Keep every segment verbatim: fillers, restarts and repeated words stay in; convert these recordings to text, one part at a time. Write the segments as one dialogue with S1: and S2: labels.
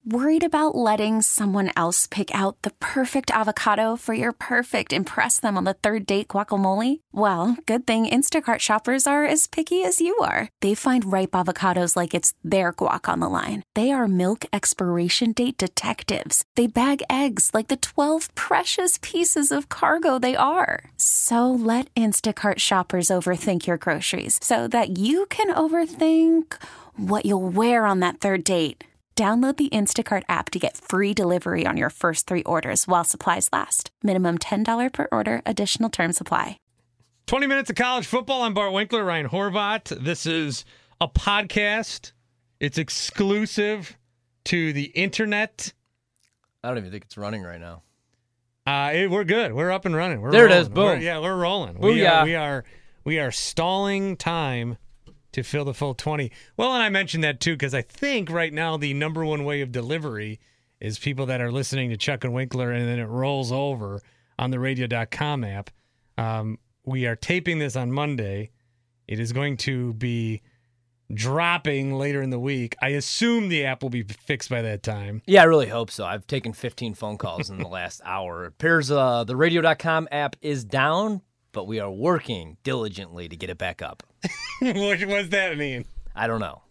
S1: Worried about letting someone else pick out the perfect avocado for your perfect impress them on the third date guacamole? Well, good thing Instacart shoppers are as picky as you are. They find ripe avocados like it's their guac on the line. They are milk expiration date detectives. They bag eggs like the twelve precious pieces of cargo they are. So let Instacart shoppers overthink your groceries so that you can overthink what you'll wear on that third date. Download the Instacart app to get free delivery on your first three orders while supplies last. Minimum ten dollars per order. Additional terms apply.
S2: twenty minutes of college football. I'm Bart Winkler, Ryan Horvat. This is a podcast. It's exclusive to the internet.
S3: I don't even think it's running right now.
S2: Uh, it, we're good. We're up and running. We're
S3: there
S2: rolling.
S3: it is. Boom.
S2: We're, yeah, we're rolling.
S3: Booyah.
S2: We are, we are we are stalling time to fill the full twenty. Well, and I mentioned that too because I think right now the number one way of delivery is people that are listening to Chuck and Winkler, and then it rolls over on the radio dot com app. Um, we are taping this on Monday. It is going to be dropping later in the week. I assume the app will be fixed by that time.
S3: Yeah, I really hope so. I've taken fifteen phone calls in the last hour. It appears uh, the radio dot com app is down, but we are working diligently to get it back up.
S2: What does that mean?
S3: I don't know.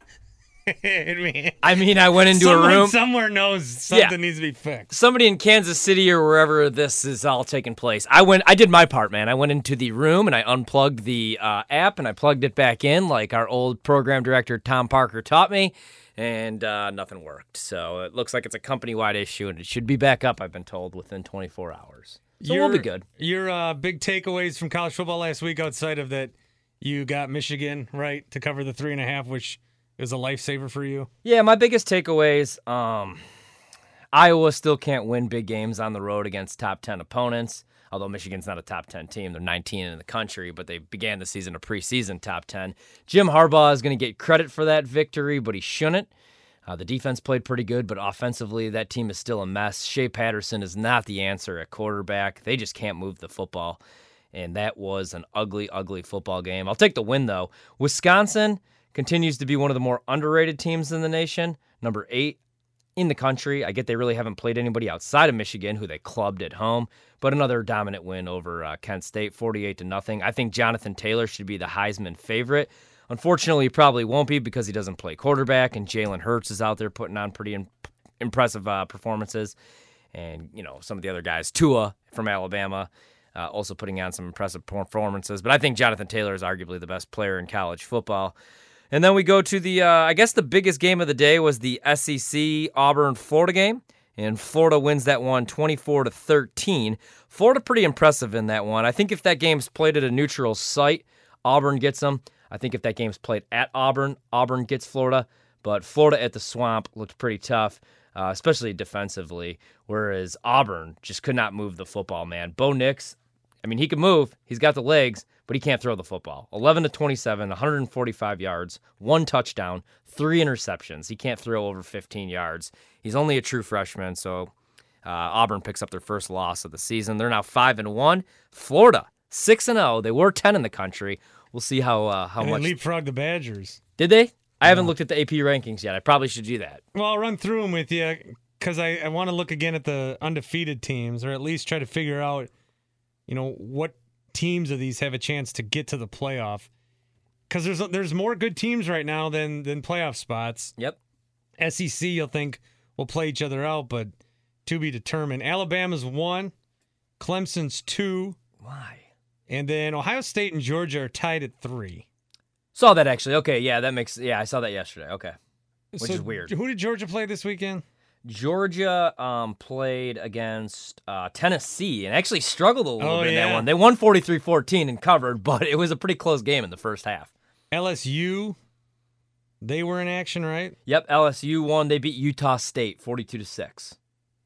S2: It mean,
S3: I mean, I went into
S2: someone
S3: a room.
S2: Somewhere knows something
S3: Yeah.
S2: needs to be fixed.
S3: Somebody in Kansas City or wherever this is all taking place. I went. I did my part, man. I went into the room and I unplugged the uh, app and I plugged it back in like our old program director Tom Parker taught me, and uh, nothing worked. So it looks like it's a company-wide issue, and it should be back up, I've been told, within twenty-four hours. So
S2: your,
S3: we'll be good.
S2: Your uh, big takeaways from college football last week, outside of that, you got Michigan right to cover the three and a half, which is a lifesaver for you.
S3: Yeah, my biggest takeaways, um, Iowa still can't win big games on the road against top ten opponents, although Michigan's not a top ten team. They're nineteen in the country, but they began the season a preseason top ten. Jim Harbaugh is going to get credit for that victory, but he shouldn't. Uh, the defense played pretty good, but offensively, that team is still a mess. Shea Patterson is not the answer at quarterback. They just can't move the football, and that was an ugly, ugly football game. I'll take the win, though. Wisconsin continues to be one of the more underrated teams in the nation, number eight in the country. I get they really haven't played anybody outside of Michigan, who they clubbed at home, but another dominant win over uh, Kent State, forty-eight to nothing. I think Jonathan Taylor should be the Heisman favorite. Unfortunately, he probably won't be because he doesn't play quarterback, and Jalen Hurts is out there putting on pretty in- impressive uh, performances. And, you know, some of the other guys, Tua from Alabama, uh, also putting on some impressive performances. But I think Jonathan Taylor is arguably the best player in college football. And then we go to the, uh, I guess the biggest game of the day was the S E C Auburn-Florida game. And Florida wins that one twenty-four to thirteen. Florida pretty impressive in that one. I think if that game's played at a neutral site, Auburn gets them. I think if that game's played at Auburn, Auburn gets Florida. But Florida at the Swamp looked pretty tough, uh, especially defensively, whereas Auburn just could not move the football, man. Bo Nix, I mean, he can move. He's got the legs, but he can't throw the football. eleven to twenty-seven, one hundred forty-five yards, one touchdown, three interceptions. He can't throw over fifteen yards. He's only a true freshman, so uh, Auburn picks up their first loss of the season. They're now five and one. Florida, six and oh. They were ten in the country. We'll see how uh, how
S2: and
S3: much.
S2: They leapfrog the Badgers.
S3: Did they? I haven't looked at the A P rankings yet. I probably should do that.
S2: Well, I'll run through them with you because I, I want to look again at the undefeated teams, or at least try to figure out, you know, what teams of these have a chance to get to the playoff. Because there's there's more good teams right now than than playoff spots.
S3: Yep.
S2: S E C, you'll think will play each other out, but to be determined. Alabama's one, Clemson's two.
S3: Why?
S2: And then Ohio State and Georgia are tied at three.
S3: Saw that actually. Okay, yeah, that makes yeah, I saw that yesterday. Okay. Which
S2: So
S3: is weird.
S2: Who did Georgia play this weekend?
S3: Georgia um, played against uh, Tennessee and actually struggled a little
S2: Oh,
S3: bit in
S2: yeah.
S3: that one. They won forty-three fourteen and covered, but it was a pretty close game in the first half.
S2: L S U, they were in action, right?
S3: Yep, L S U won. They beat Utah State forty-two to six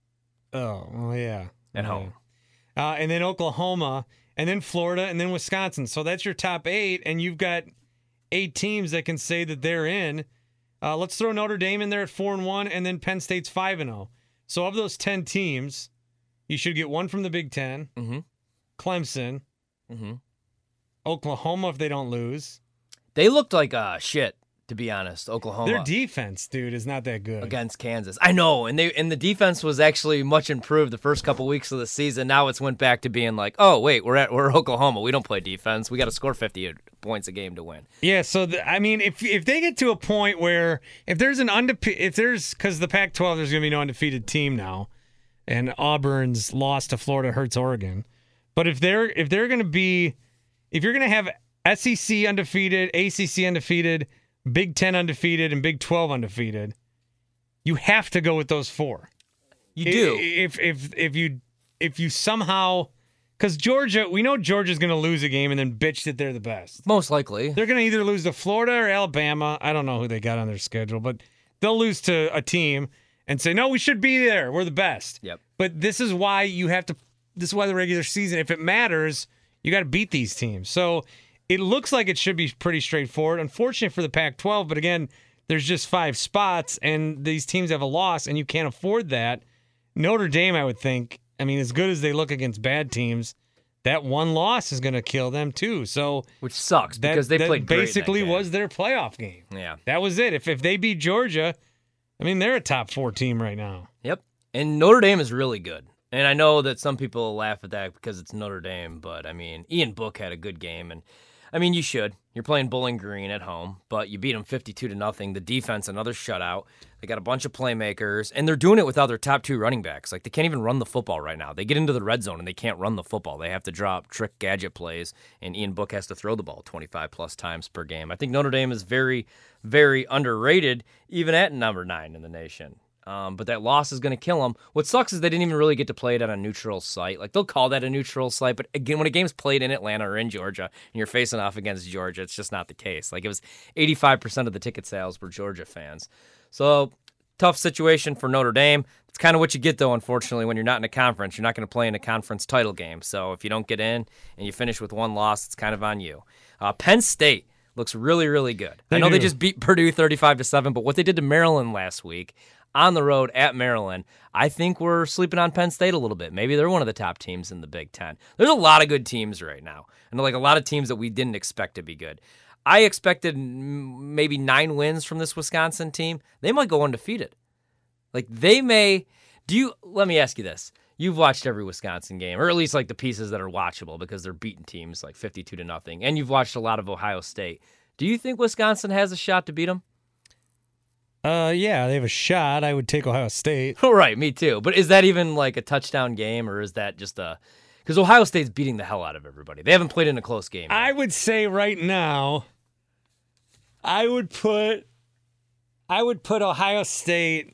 S2: Oh, well, yeah.
S3: at
S2: Yeah.
S3: home.
S2: Uh, and then Oklahoma, and then Florida, and then Wisconsin. So that's your top eight, and you've got eight teams that can say that they're in. Uh, let's throw Notre Dame in there at four and one, and then Penn State's five and zero. So of those ten teams, you should get one from the Big Ten,
S3: Mm-hmm.
S2: Clemson,
S3: Mm-hmm.
S2: Oklahoma if they don't lose.
S3: They looked like uh, shit to be honest. Oklahoma.
S2: Their defense, dude, is not that good.
S3: Against Kansas. I know, and they and the defense was actually much improved the first couple weeks of the season. Now it's went back to being like, oh, wait, we're at we're Oklahoma. We don't play defense. We got to score fifty points a game to win.
S2: Yeah, so, the, I mean, if if they get to a point where, if there's an undefeated, if there's, because the Pac twelve, there's going to be no undefeated team now, and Auburn's loss to Florida hurts Oregon. But if they're if they're going to be, if you're going to have S E C undefeated, A C C undefeated, Big Ten undefeated, and Big twelve undefeated, you have to go with those four.
S3: You do.
S2: If if if you if you somehow, because Georgia, we know Georgia's going to lose a game and then bitch that they're the best.
S3: Most likely.
S2: They're going to either lose to Florida or Alabama. I don't know who they got on their schedule, but they'll lose to a team and say, no, we should be there. We're the best.
S3: Yep.
S2: But this is why you have to, this is why the regular season, if it matters, you got to beat these teams. So it looks like it should be pretty straightforward. Unfortunate for the Pac twelve, but again, there's just five spots, and these teams have a loss, and you can't afford that. Notre Dame, I would think, I mean, as good as they look against bad teams, that one loss is going to kill them too. So,
S3: which sucks
S2: that,
S3: because they
S2: that
S3: played great
S2: basically
S3: in that game.
S2: was their playoff game.
S3: Yeah,
S2: that was it. If if they beat Georgia, I mean, they're a top four team right now.
S3: Yep, and Notre Dame is really good. And I know that some people laugh at that because it's Notre Dame, but I mean, Ian Book had a good game, and I mean, you should. You're playing Bowling Green at home, but you beat them fifty-two to nothing. The defense, another shutout. They got a bunch of playmakers, and they're doing it without their top two running backs. Like, they can't even run the football right now. They get into the red zone, and they can't run the football. They have to drop trick gadget plays, and Ian Book has to throw the ball twenty-five plus times per game. I think Notre Dame is very, very underrated, even at number nine in the nation. Um, but that loss is going to kill them. What sucks is they didn't even really get to play it on a neutral site. Like, they'll call that a neutral site, but again, when a game's played in Atlanta or in Georgia, and you're facing off against Georgia, it's just not the case. Like, it was eighty-five percent of the ticket sales were Georgia fans. So, tough situation for Notre Dame. It's kind of what you get, though, unfortunately, when you're not in a conference. You're not going to play in a conference title game. So, if you don't get in and you finish with one loss, it's kind of on you. Uh, Penn State looks really, really good.
S2: They
S3: I know
S2: do.
S3: they just beat Purdue thirty-five to seven, but what they did to Maryland last week on the road at Maryland, I think we're sleeping on Penn State a little bit. Maybe they're one of the top teams in the Big Ten. There's a lot of good teams right now, and like a lot of teams that we didn't expect to be good. I expected m- maybe nine wins from this Wisconsin team. They might go undefeated. Like, they may. Do you? Let me ask you this. You've watched every Wisconsin game, or at least like the pieces that are watchable because they're beating teams like fifty-two to nothing, and you've watched a lot of Ohio State. Do you think Wisconsin has a shot to beat them?
S2: Uh, yeah, they have a shot. I would take Ohio State.
S3: Right, me too. But is that even like a touchdown game, or is that just a? Because Ohio State's beating the hell out of everybody. They haven't played in a close game yet.
S2: I would say right now, I would put, I would put Ohio State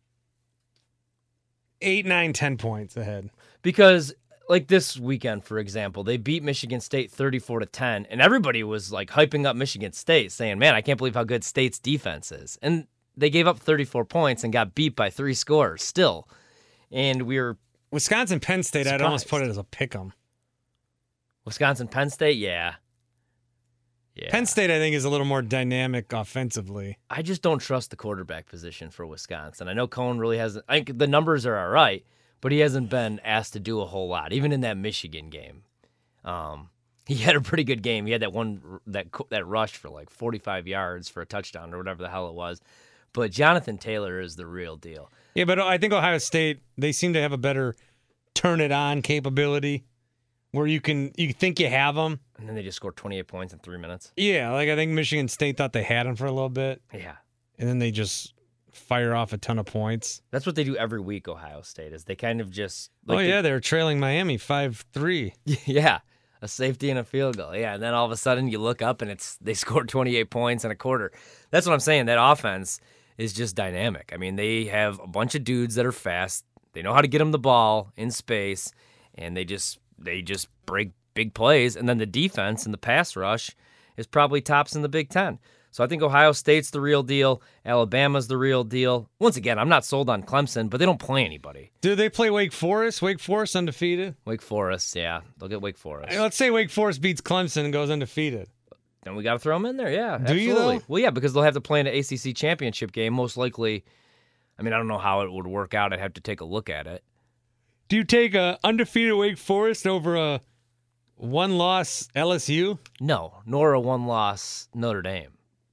S2: eight, nine, ten points ahead.
S3: Because like this weekend, for example, they beat Michigan State thirty-four to ten, and everybody was like hyping up Michigan State, saying, "Man, I can't believe how good State's defense is." And they gave up thirty-four points and got beat by three scores still. And we were
S2: Wisconsin, Penn State,
S3: surprised.
S2: I'd almost put it as a pick 'em.
S3: Wisconsin, Penn State, yeah. Yeah.
S2: Penn State, I think, is a little more dynamic offensively.
S3: I just don't trust the quarterback position for Wisconsin. I know Cohen really hasn't. I think the numbers are all right, but he hasn't been asked to do a whole lot, even in that Michigan game. Um, he had a pretty good game. He had that one that that rush for like forty-five yards for a touchdown or whatever the hell it was. But Jonathan Taylor is the real deal.
S2: Yeah, but I think Ohio State, they seem to have a better turn-it-on capability where you can you think you have them.
S3: And then they just scored twenty-eight points in three minutes.
S2: Yeah, like I think Michigan State thought they had them for a little bit.
S3: Yeah.
S2: And then they just fire off a ton of points.
S3: That's what they do every week, Ohio State, is they kind of just... Like
S2: oh,
S3: they,
S2: yeah, they were trailing Miami five three.
S3: Yeah, a safety and a field goal. Yeah, and then all of a sudden you look up and it's they scored twenty-eight points in a quarter. That's what I'm saying. That offense is just dynamic. I mean, they have a bunch of dudes that are fast. They know how to get them the ball in space, and they just they just break big plays. And then the defense and the pass rush is probably tops in the Big Ten. So I think Ohio State's the real deal. Alabama's the real deal. Once again, I'm not sold on Clemson, but they don't play anybody.
S2: Do they play Wake Forest? Wake Forest undefeated?
S3: Wake Forest, yeah. They'll get Wake Forest.
S2: Hey, let's say Wake Forest beats Clemson and goes undefeated.
S3: Then we got to throw them in there, yeah.
S2: Do you,
S3: absolutely.
S2: though?
S3: Well, yeah, because they'll have to play in an A C C championship game, most likely. I mean, I don't know how it would work out. I'd have to take a look at it.
S2: Do you take a undefeated Wake Forest over a one-loss L S U?
S3: No, nor a one-loss Notre Dame.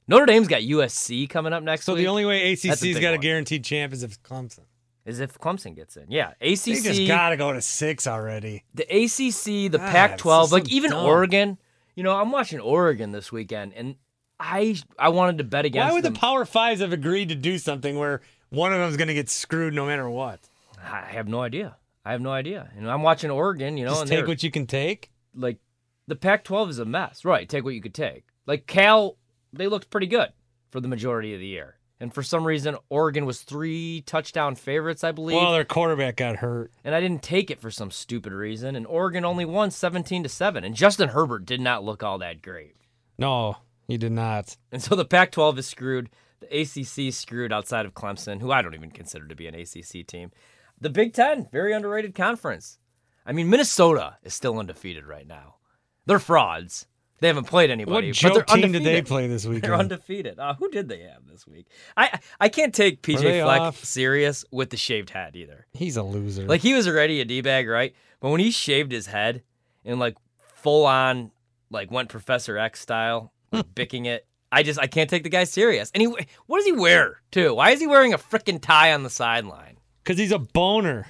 S3: Notre Dame's got U S C coming up next
S2: So
S3: week.
S2: the only way A C
S3: That's a
S2: C's
S3: big
S2: got a
S3: one.
S2: guaranteed champ is if Clemson.
S3: Is if Clemson gets in. Yeah, A C C.
S2: They just got to go to six already.
S3: The A C C, the
S2: God,
S3: Pac twelve,
S2: this is
S3: like
S2: so
S3: even
S2: dumb.
S3: Oregon. You know, I'm watching Oregon this weekend, and I I wanted to bet against
S2: Why would
S3: them.
S2: the Power Fives have agreed to do something where one of them is going to get screwed no matter what?
S3: I have no idea. I have no idea. And I'm watching Oregon, you know,
S2: Just
S3: and
S2: take
S3: they're-
S2: what you can take.
S3: like the Pac twelve is a mess. Right, take what you could take. Like Cal, they looked pretty good for the majority of the year. And for some reason, Oregon was three touchdown favorites, I believe.
S2: Well, their quarterback got hurt.
S3: And I didn't take it for some stupid reason. And Oregon only won seventeen to seven. And Justin Herbert did not look all that great.
S2: No, he did not.
S3: And so the Pac twelve is screwed. The A C C is screwed outside of Clemson, who I don't even consider to be an A C C team. The Big Ten, very underrated conference. I mean, Minnesota is still undefeated right now. They're frauds. They haven't played anybody.
S2: What
S3: but they're
S2: joke team
S3: undefeated.
S2: did they play this
S3: They're
S2: weekend?
S3: undefeated. Uh, who did they have this week? I I can't take P
S2: Were
S3: J
S2: they
S3: Fleck
S2: off?
S3: serious with the shaved head either.
S2: He's a loser.
S3: Like, he was already a D-bag, right? But when he shaved his head and, like, full-on, like, went Professor X style, like, bicking it, I just, I can't take the guy serious. And he, what does he wear, too? Why is he wearing a freaking tie on the sideline?
S2: Because he's a boner.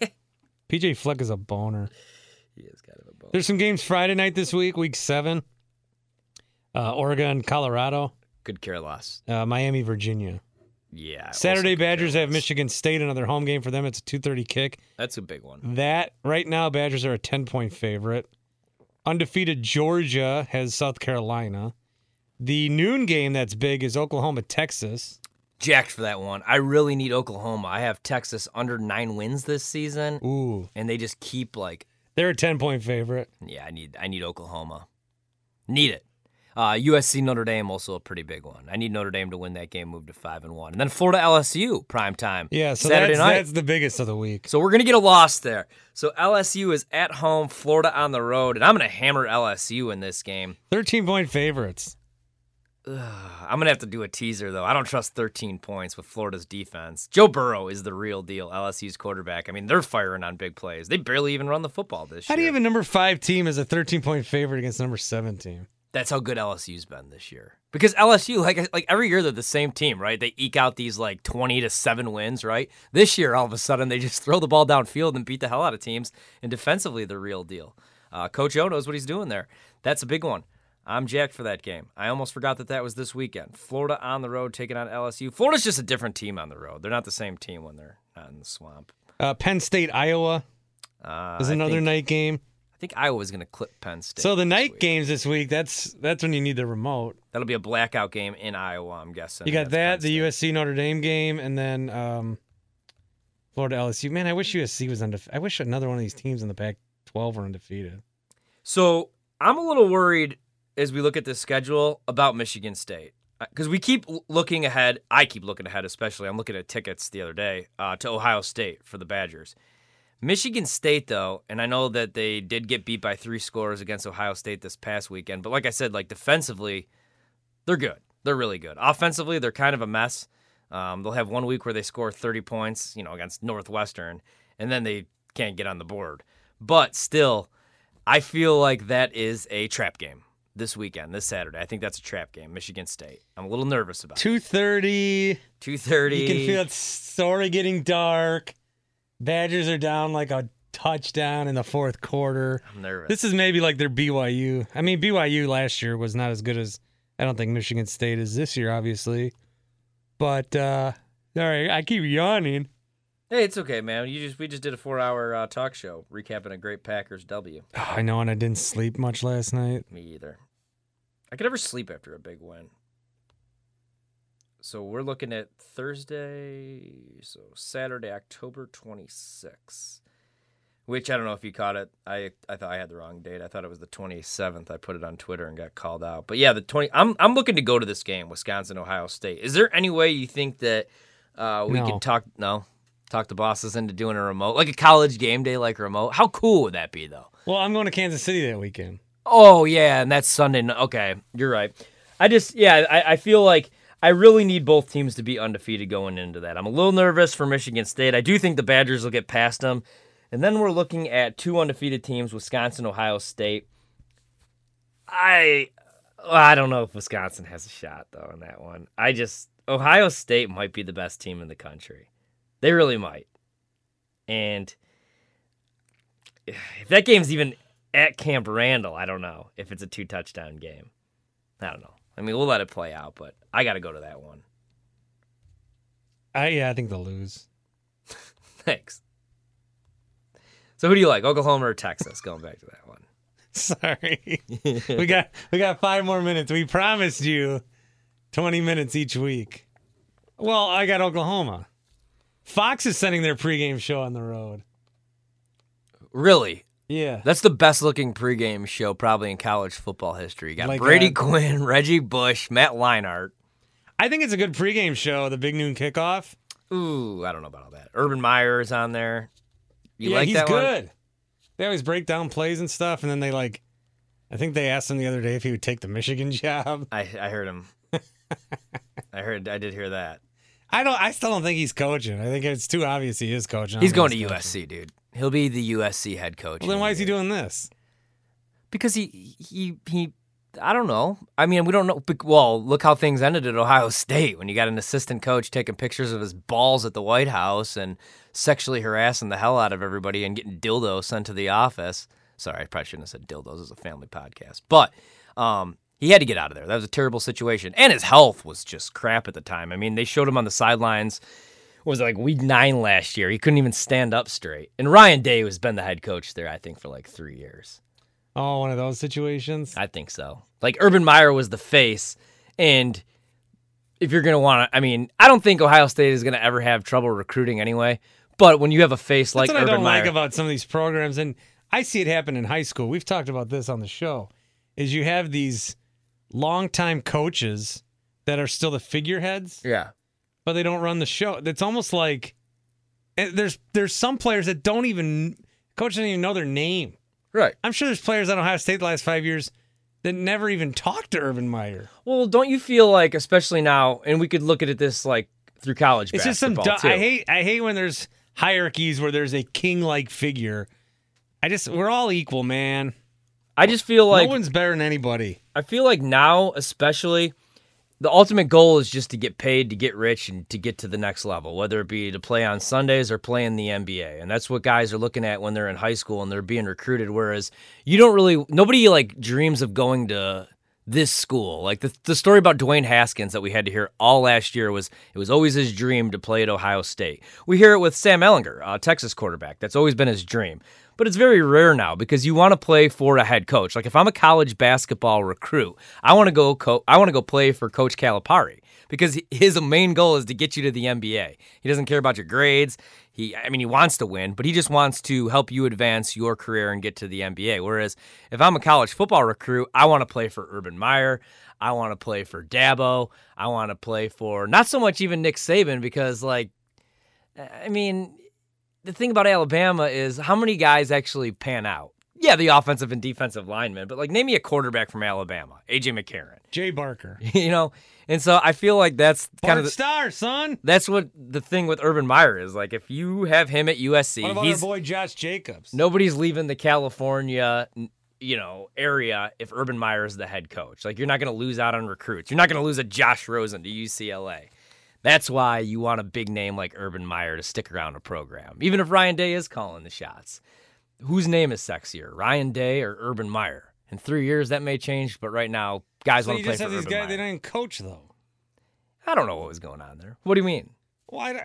S2: P J Fleck is a boner.
S3: He is kind of a bone.
S2: There's some games Friday night this week, week seven. Uh, Oregon, Colorado,
S3: Could care less.
S2: uh, Miami, Virginia.
S3: Yeah. I
S2: Saturday,
S3: also could care
S2: Badgers have
S3: less.
S2: Michigan State, another home game for them. It's a two thirty kick.
S3: That's a big one.
S2: That, right now, Badgers are a ten-point favorite. Undefeated Georgia has South Carolina. The noon game that's big is Oklahoma, Texas.
S3: Jacked for that one. I really need Oklahoma. I have Texas under nine wins this season,
S2: Ooh,
S3: and they just keep, like,
S2: they're a ten-point favorite.
S3: yeah, I need I need Oklahoma. Need it. Uh, U S C Notre Dame also a pretty big one. I need Notre Dame to win that game, move to five and one, and then Florida L S U prime time.
S2: Yeah, so
S3: Saturday
S2: that's,
S3: night.
S2: that's the biggest of the week.
S3: So we're gonna get a loss there. So L S U is at home, Florida on the road, and I'm gonna hammer L S U in this game.
S2: thirteen-point favorites.
S3: Ugh, I'm gonna have to do a teaser though. I don't trust thirteen points with Florida's defense. Joe Burrow is the real deal. L S U's quarterback. I mean, they're firing on big plays. They barely even run the football this
S2: How
S3: year.
S2: do you have a number five team as a thirteen-point favorite against the number seven team?
S3: That's how good L S U's been this year. Because L S U, like like every year, they're the same team, right? They eke out these like twenty to seven wins, right? This year, all of a sudden, they just throw the ball downfield and beat the hell out of teams. And defensively, they're real deal. Uh, Coach O knows what he's doing there. That's a big one. I'm jacked for that game. I almost forgot that that was this weekend. Florida on the road taking on L S U. Florida's just a different team on the road. They're not the same team when they're not in the swamp.
S2: Uh, Penn State, Iowa
S3: Uh,
S2: is
S3: I
S2: another
S3: think,
S2: night game.
S3: I think Iowa's going to clip Penn State.
S2: So the
S3: this
S2: night
S3: week.
S2: games this week, that's that's when you need the remote.
S3: That'll be a blackout game in Iowa, I'm guessing.
S2: You got
S3: That's
S2: that,
S3: Penn
S2: the
S3: State.
S2: U S C Notre Dame game, and then um, Florida L S U. Man, I wish U S C was undefeated. I wish another one of these teams in the Pac twelve were undefeated.
S3: So I'm a little worried as we look at this schedule about Michigan State. Because we keep l- looking ahead. I keep looking ahead, especially. I'm looking at tickets the other day uh, to Ohio State for the Badgers. Michigan State, though, and I know that they did get beat by three scores against Ohio State this past weekend, but like I said, like defensively, they're good. They're really good. Offensively, they're kind of a mess. Um, they'll have one week where they score thirty points, you know, against Northwestern, and then they can't get on the board. But still, I feel like that is a trap game this weekend, this Saturday. I think that's a trap game, Michigan State. I'm a little nervous about it.
S2: two thirty.
S3: two thirty.
S2: You can feel it's sort of getting dark. Badgers are down like a touchdown in the fourth quarter.
S3: I'm nervous.
S2: This is maybe like their B Y U. I mean, B Y U last year was not as good as I don't think Michigan State is this year, obviously. But uh, all right, I keep yawning.
S3: Hey, it's okay, man. You just we just did a four-hour uh, talk show recapping a great Packers W.
S2: Oh, I know, and I didn't sleep much last night.
S3: Me either. I could never sleep after a big win. So we're looking at Thursday, so Saturday, October twenty-sixth. Which I don't know if you caught it. I I thought I had the wrong date. I thought it was the twenty-seventh. I put it on Twitter and got called out. But yeah, the twenty. I'm I'm looking to go to this game, Wisconsin, Ohio State. Is there any way you think that uh, we
S2: No.
S3: could talk? No, talk the bosses into doing a remote, like a college game day, like a remote. How cool would that be, though?
S2: Well, I'm going to Kansas City that weekend.
S3: Oh yeah, and that's Sunday. night. Okay, you're right. I just yeah, I, I feel like I really need both teams to be undefeated going into that. I'm a little nervous for Michigan State. I do think the Badgers will get past them. And then we're looking at two undefeated teams, Wisconsin, Ohio State. I Well, I don't know if Wisconsin has a shot, though, in that one. I just, Ohio State might be the best team in the country. They really might. And if that game's even at Camp Randall, I don't know if it's a two-touchdown game. I don't know. I mean, we'll let it play out, but I got to go to that one.
S2: I, yeah, I think they'll lose.
S3: Thanks. So who do you like, Oklahoma or Texas? Going back to that one.
S2: Sorry. we got we got five more minutes. We promised you twenty minutes each week. Well, I got Oklahoma. Fox is sending their pregame show on the road.
S3: Really?
S2: Yeah.
S3: That's the best looking pregame show probably in college football history. You got
S2: Like
S3: Brady
S2: that.
S3: Quinn, Reggie Bush, Matt Leinart.
S2: I think it's a good pregame show, the big noon kickoff.
S3: Ooh, I don't know about all that. Urban Meyer is on there. You
S2: yeah,
S3: like
S2: he's
S3: that one?
S2: good. They always break down plays and stuff, and then they like, I think they asked him the other day if he would take the Michigan job.
S3: I I heard him. I heard. I did hear that.
S2: I don't. I still don't think he's coaching. I think it's too obvious he is coaching. I
S3: He's
S2: don't
S3: going to
S2: think
S3: U
S2: he's
S3: S C, dude. He'll be the U S C head coach.
S2: Well, then why is he doing this?
S3: Because he he he. I don't know. I mean, we don't know. Well, look how things ended at Ohio State when you got an assistant coach taking pictures of his balls at the White House and sexually harassing the hell out of everybody and getting dildos sent to the office. Sorry, I probably shouldn't have said dildos. It's a family podcast. But um, he had to get out of there. That was a terrible situation. And his health was just crap at the time. I mean, they showed him on the sidelines. What was it, like week nine last year? He couldn't even stand up straight. And Ryan Day has been the head coach there, I think, for like three years.
S2: Oh, one of those situations?
S3: I think so. Like, Urban Meyer was the face, and if you're going to want to, I mean, I don't think Ohio State is going to ever have trouble recruiting anyway, but when you have a face like
S2: That's what
S3: Urban
S2: I don't
S3: Meyer.
S2: like about some of these programs, and I see it happen in high school. We've talked about this on the show, is you have these longtime coaches that are still the figureheads,
S3: yeah.
S2: but they don't run the show. It's almost like and there's there's some players that don't even, coach doesn't even know their name.
S3: Right.
S2: I'm sure there's players at Ohio State the last five years that never even talked to Urban Meyer.
S3: Well, don't you feel like, especially now, and we could look at this like through college
S2: It's just some.
S3: basketball
S2: Du-
S3: too.
S2: I hate. I hate when there's hierarchies where there's a king-like figure. I just we're all equal, man.
S3: I just feel like
S2: no one's better than anybody.
S3: I feel like now, especially, the ultimate goal is just to get paid, to get rich, and to get to the next level, whether it be to play on Sundays or play in the N B A. And that's what guys are looking at when they're in high school and they're being recruited. Whereas you don't really, nobody like dreams of going to this school. Like the the story about Dwayne Haskins that we had to hear all last year was it was always his dream to play at Ohio State. We hear it with Sam Ehlinger, a Texas quarterback. That's always been his dream. But it's very rare now because you want to play for a head coach. Like if I'm a college basketball recruit, I want to go co- I want to go play for Coach Calipari because his main goal is to get you to the N B A. He doesn't care about your grades. He, I mean, he wants to win, but he just wants to help you advance your career and get to the N B A. Whereas if I'm a college football recruit, I want to play for Urban Meyer. I want to play for Dabo. I want to play for not so much even Nick Saban because, like, I mean, the thing about Alabama is how many guys actually pan out. Yeah, the offensive and defensive linemen, but like name me a quarterback from Alabama, A J McCarron,
S2: Jay Barker,
S3: you know. And so I feel like that's kind
S2: Bart
S3: of the,
S2: Starr, son.
S3: that's what the thing with Urban Meyer is. Like if you have him at U S C,
S2: What about
S3: he's
S2: our boy Josh Jacobs?
S3: nobody's leaving the California, you know, area if Urban Meyer is the head coach. Like you're not going to lose out on recruits. You're not going to lose a Josh Rosen to U C L A. That's why you want a big name like Urban Meyer to stick around a program, even if Ryan Day is calling the shots. Whose name is sexier, Ryan Day or Urban Meyer? In three years, that may change, but right now, guys
S2: So
S3: want
S2: you
S3: to play
S2: just
S3: for
S2: have these
S3: Urban
S2: guys.
S3: Meyer.
S2: They don't even coach though.
S3: I don't know what was going on there. What do you mean?
S2: Why?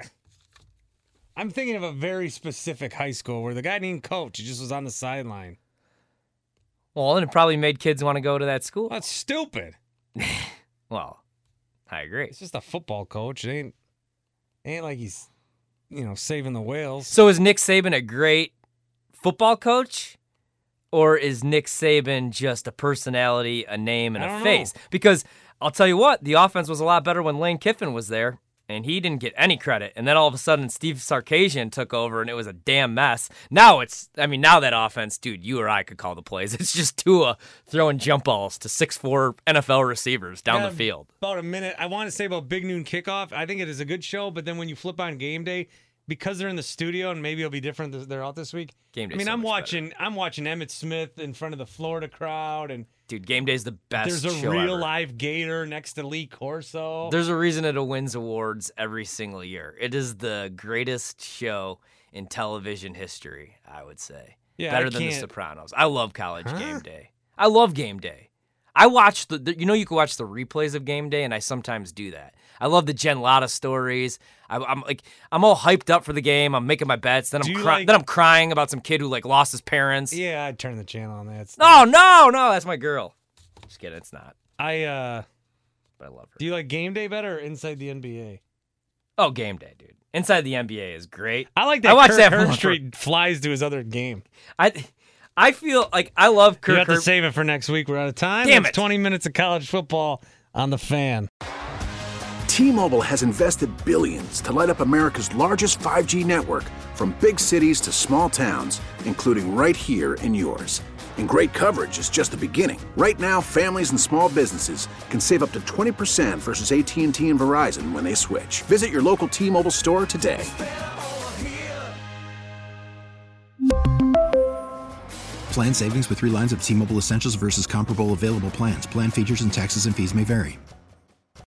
S2: I'm thinking of a very specific high school where the guy didn't coach; he just was on the sideline.
S3: Well, and it probably made kids want to go to that school.
S2: That's stupid.
S3: Well, I agree.
S2: It's just a football coach. It ain't ain't like he's, you know, saving the whales.
S3: So is Nick Saban a great football coach? Or is Nick Saban just a personality, a name, and
S2: I
S3: a
S2: don't
S3: face?
S2: know.
S3: Because I'll tell you what, the offense was a lot better when Lane Kiffin was there, and he didn't get any credit. And then all of a sudden, Steve Sarkisian took over, and it was a damn mess. Now it's, I mean, now that offense, dude, you or I could call the plays. It's just Tua throwing jump balls to six foot four N F L receivers down
S2: Yeah,
S3: the field.
S2: About a minute. I want to say about Big Noon Kickoff. I think it is a good show, but then when you flip on game day, because they're in the studio and maybe it'll be different. th- They're out this week.
S3: Game
S2: I
S3: day's
S2: mean,
S3: so
S2: I'm
S3: much
S2: watching. I'm watching Emmitt Smith in front of the Florida crowd, and
S3: Dude, Game Day's the best
S2: There's a
S3: show
S2: real
S3: ever.
S2: live gator next to Lee Corso.
S3: There's a reason it wins awards every single year. It is the greatest show in television history, I would say.
S2: Yeah,
S3: Better
S2: I
S3: than The
S2: can't-
S3: Sopranos. I love College
S2: Huh?
S3: Game Day. I love Game Day. I watch the, the, you know, you can watch the replays of Game Day, and I sometimes do that. I love the Jen Latta stories. I, I'm like, I'm all hyped up for the game. I'm making my bets. Then
S2: Do
S3: I'm
S2: you
S3: cry-
S2: like-
S3: then I'm crying about some kid who like lost his parents.
S2: Yeah, I'd turn the channel on that. It's
S3: No, no, no, that's my girl. Just kidding, it's not.
S2: I uh,
S3: But I love her.
S2: do you like Game Day better or Inside the N B A?
S3: Oh, Game Day, dude. Inside the N B A is great.
S2: I like that.
S3: I watched
S2: Kirk
S3: that for-
S2: Herbstreit flies to his other game.
S3: I, I feel like I love Kirk.
S2: You have to
S3: Herb-
S2: save it for next week. We're out of time.
S3: Damn
S2: It's
S3: it.
S2: twenty minutes of college football on the Fan.
S4: T-Mobile has invested billions to light up America's largest five G network, from big cities to small towns, including right here in yours. And great coverage is just the beginning. Right now, families and small businesses can save up to twenty percent versus A T and T and Verizon when they switch. Visit your local T-Mobile store today.
S5: Plan savings with three lines of T-Mobile Essentials versus comparable available plans. Plan features and taxes and fees may vary.